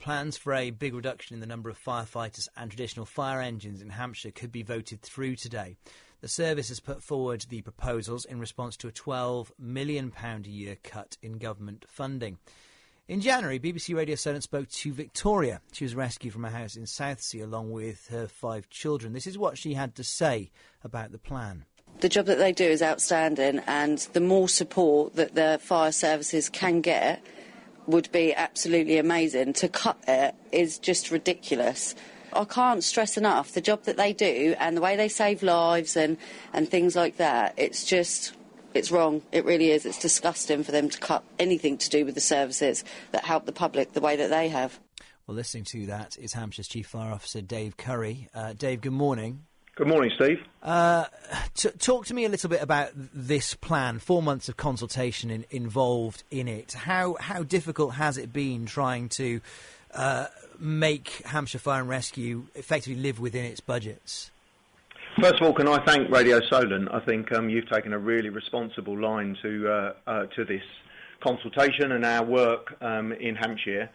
plans for a big reduction in the number of firefighters and traditional fire engines in Hampshire could be voted through today. The service has put forward the proposals in response to a £12 million a year cut in government funding. In January, BBC Radio Solent spoke to Victoria. She was rescued from a house in Southsea along with her 5 children. This is what she had to say about the plan. The job that they do is outstanding, and the more support that the fire services can get would be absolutely amazing. To cut it is just ridiculous. I can't stress enough the job that they do and the way they save lives and things like that. It's wrong. It really is. It's disgusting for them to cut anything to do with the services that help the public the way that they have. Well, listening to that is Hampshire's Chief Fire Officer Dave Curry. Dave, good morning. Good morning, Steve. Talk to me a little bit about this plan. 4 months of consultation involved in it. How difficult has it been trying to make Hampshire Fire and Rescue effectively live within its budgets? First of all, can I thank Radio Solent? I think you've taken a really responsible line to this consultation and our work in Hampshire.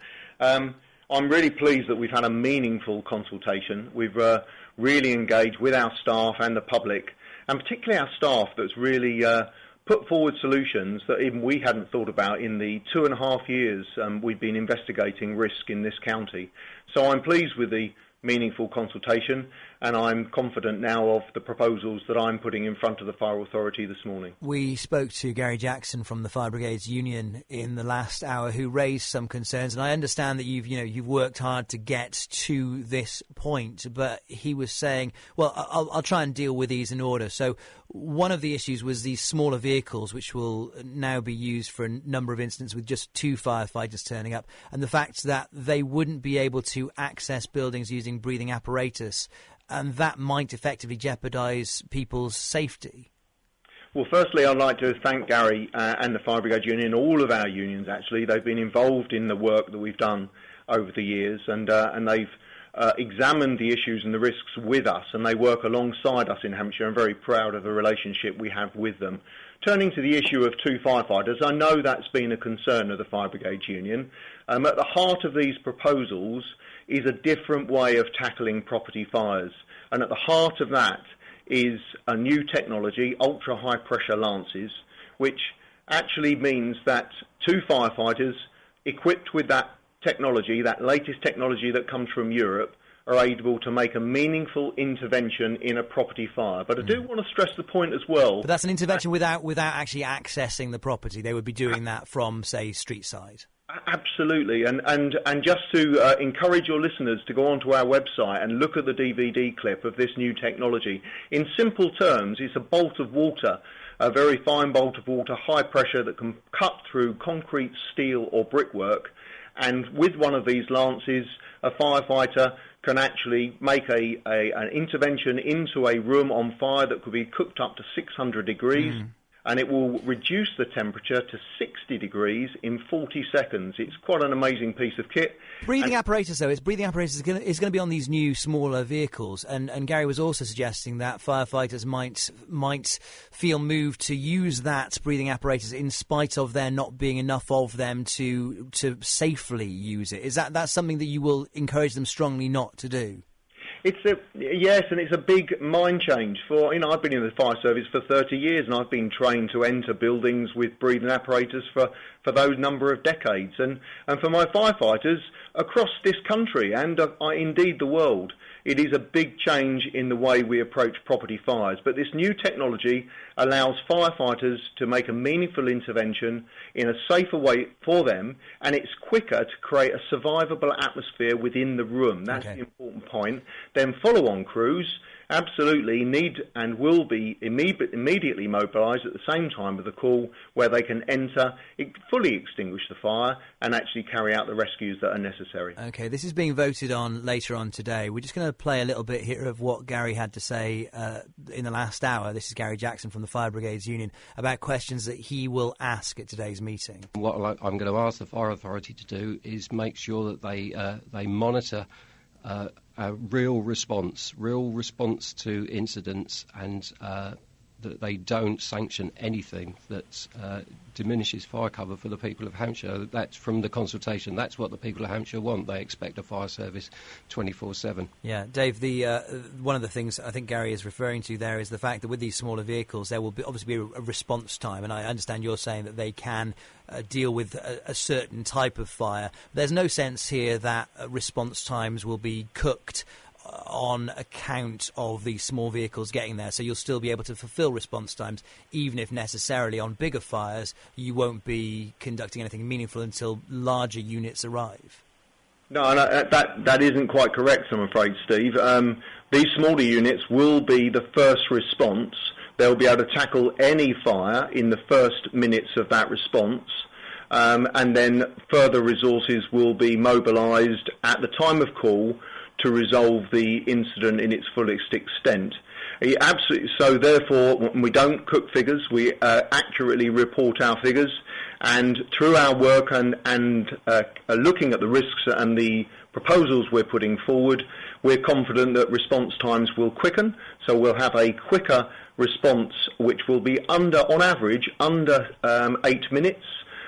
I'm really pleased that we've had a meaningful consultation. We've really engaged with our staff and the public, and particularly our staff that's really put forward solutions that even we hadn't thought about in the 2.5 years we've been investigating risk in this county. So I'm pleased with the meaningful consultation, and I'm confident now of the proposals that I'm putting in front of the Fire Authority this morning. We spoke to Gary Jackson from the Fire Brigades Union in the last hour, who raised some concerns, and I understand that you've worked hard to get to this point, but he was saying, well, I'll try and deal with these in order. So one of the issues was these smaller vehicles, which will now be used for a number of incidents with just 2 firefighters turning up, and the fact that they wouldn't be able to access buildings using breathing apparatus, and that might effectively jeopardise people's safety. Well, firstly, I'd like to thank Gary and the Fire Brigade Union, all of our unions actually. They've been involved in the work that we've done over the years, and they've examined the issues and the risks with us, and they work alongside us in Hampshire. I'm very proud of the relationship we have with them. Turning to the issue of 2 firefighters, I know that's been a concern of the Fire Brigade Union. At the heart of these proposals is a different way of tackling property fires, and at the heart of that is a new technology, ultra-high pressure lances, which actually means that 2 firefighters equipped with that technology, that latest technology that comes from Europe, are able to make a meaningful intervention in a property fire. But I do want to stress the point as well. But that's an intervention without actually accessing the property. They would be doing that from, say, street side. Absolutely, and just to encourage your listeners to go onto our website and look at the DVD clip of this new technology. In simple terms, it's a bolt of water, a very fine bolt of water, high pressure, that can cut through concrete, steel or brickwork, and with one of these lances, a firefighter can actually make an intervention into a room on fire that could be cooked up to 600 degrees. And it will reduce the temperature to 60 degrees in 40 seconds. It's quite an amazing piece of kit. Breathing apparatus, though, is going to be on these new, smaller vehicles. And Gary was also suggesting that firefighters might feel moved to use that breathing apparatus in spite of there not being enough of them to safely use it. Is that's something that you will encourage them strongly not to do? Yes, and it's a big mind change. I've been in the fire service for 30 years, and I've been trained to enter buildings with breathing apparatus for those number of decades. And for my firefighters across this country and indeed the world, it is a big change in the way we approach property fires. But this new technology allows firefighters to make a meaningful intervention in a safer way for them, and it's quicker to create a survivable atmosphere within the room. That's the important point. Then follow-on crews absolutely need and will be immediately mobilised at the same time of the call, where they can enter, fully extinguish the fire and actually carry out the rescues that are necessary. OK, this is being voted on later on today. We're just going to play a little bit here of what Gary had to say in the last hour. This is Gary Jackson from the Fire Brigades Union about questions that he will ask at today's meeting. What I'm going to ask the Fire Authority to do is make sure that they monitor a real response to incidents, and that they don't sanction anything that diminishes fire cover for the people of Hampshire. That's from the consultation. That's what the people of Hampshire want. They expect a fire service 24/7. Yeah, Dave, one of the things I think Gary is referring to there is the fact that with these smaller vehicles there will obviously be a response time, and I understand you're saying that they can deal with a certain type of fire. There's no sense here that response times will be cooked on account of these small vehicles getting there, so you'll still be able to fulfil response times, even if necessarily on bigger fires you won't be conducting anything meaningful until larger units arrive. No, that isn't quite correct, I'm afraid, Steve. These smaller units will be the first response. They'll be able to tackle any fire in the first minutes of that response, and then further resources will be mobilised at the time of call to resolve the incident in its fullest extent. So therefore, we don't cook figures, we accurately report our figures, and through our work and looking at the risks and the proposals we're putting forward, we're confident that response times will quicken, so we'll have a quicker response which will be on average, under 8 minutes.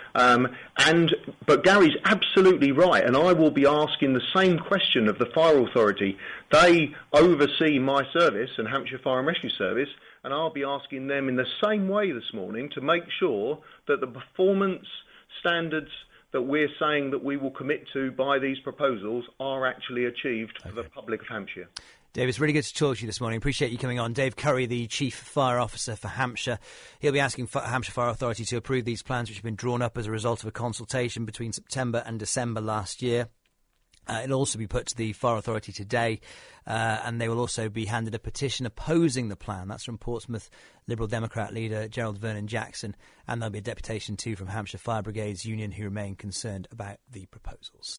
But Gary's absolutely right, and I will be asking the same question of the Fire Authority. They oversee my service and Hampshire Fire and Rescue Service, and I'll be asking them in the same way this morning to make sure that the performance standards that we're saying that we will commit to by these proposals are actually achieved for the public of Hampshire. Dave, it's really good to talk to you this morning. Appreciate you coming on. Dave Curry, the Chief Fire Officer for Hampshire. He'll be asking Hampshire Fire Authority to approve these plans, which have been drawn up as a result of a consultation between September and December last year. It'll also be put to the Fire Authority today, and they will also be handed a petition opposing the plan. That's from Portsmouth Liberal Democrat leader Gerald Vernon Jackson, and there'll be a deputation too from Hampshire Fire Brigades Union, who remain concerned about the proposals.